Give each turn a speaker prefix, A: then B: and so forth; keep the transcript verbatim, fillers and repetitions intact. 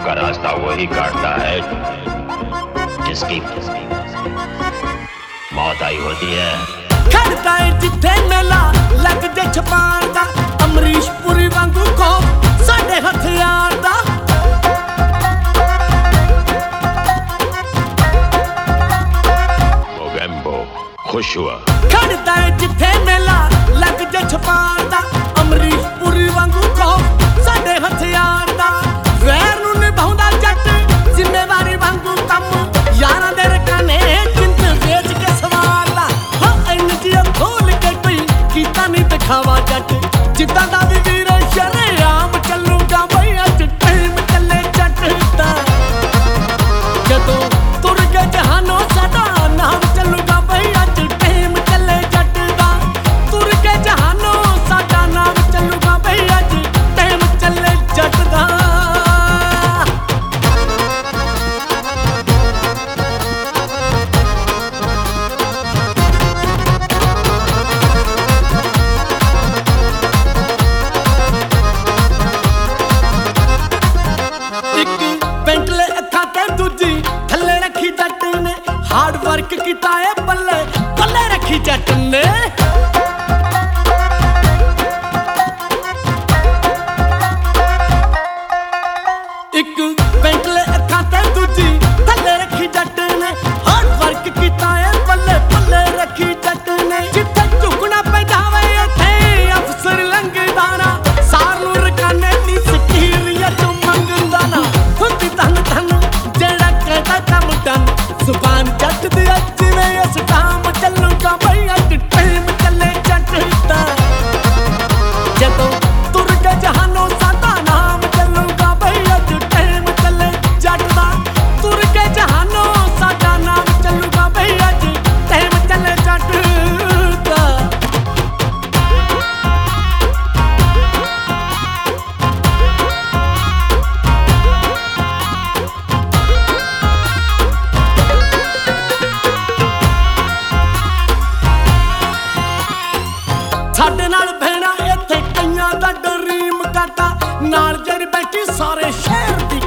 A: का रास्ता वही काटता है जिसकी मौत आई होती है।
B: खड़ता है जिथे मेला लग जे छपार दा, अमरीश पुरी वांगू को साडे हथियार दा।
A: मोगेम्बो खुश हुआ।
B: खड़ता है जिथे मेला लग जे छपार दा, अमरीश पुरी वांगू को साडे हथियार दा। वैर नूं निभाउंदा जट जिम्मेवारी वांगू कम, यारां दे रकाने जिंद वेच के सवारदा। हो एनजीओ खोल के कोई कीता नहीं दिखावा जट, जिद्दां दा वी वीर शरेआम चलूगा बई अज टाइम चले जट दा। जदों तुर के जहानों साडा नाम चलूगा बई अज टाइम चले जट दा। तुर के जहानों साडा नाम चलूगा बई अज टाइम चले जट दा। बेंटले अखा ते दूजी थले रखी जट ने, हार्ड वर्क कीता है बल्ले बल्ले रखी जट ने। एक बेंटले अखा ते दूजी थले रखी जट ने, हार्ड वर्क कीता है बल्ले बल्ले रखी जट ने। जिथे झुकना पैंदा वे इत्थे अफसर लंघदा ना, सार नूं रकाने दी सकीरिया चों मंगदा ना। हुंदी धन धन जेड़ा कहदा कम डन, जुबान जट दी जिवें इस टाम चलूगा बई अज टाइम चले जट दा। जदों तुर के जहानों साडा नाम चलूगा बई अज टाइम चले जट दा। तुर के जहानों साडा नाम चलूगा बई अज टाइम चले जट दा। ਸਾਡੇ ਨਾਲ ਭੈਣਾ ਇੱਥੇ ਕਈਆਂ ਦਾ ਡਰੀਮ ਕਾਟਾ, ਨਾਲ ਜਿਹੜੀ ਬੈਠੀ ਸਾਰੇ ਸ਼ਹਿਰ ਦੀ